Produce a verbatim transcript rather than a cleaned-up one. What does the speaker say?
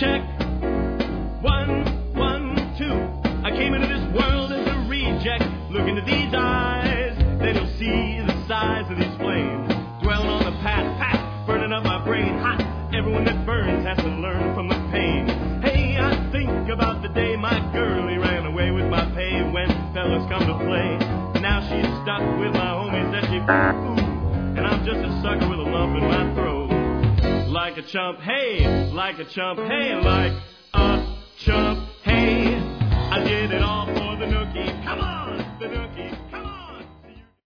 check. One, one, two. I came into this world as a reject. Look into these eyes, then you'll see the size of these flames. Dwelling on the past, past, burning up my brain hot. Everyone that burns has to learn from the pain. Hey, I think about the day my girlie ran away with my pay when fellas come to play. Now she's stuck with my homies that she ooh, and I'm just a sucker with a lump in my throat. Like a chump, hey, like a chump, hey, like a chump, hey. I did it all for the nookie. Come on, the nookie.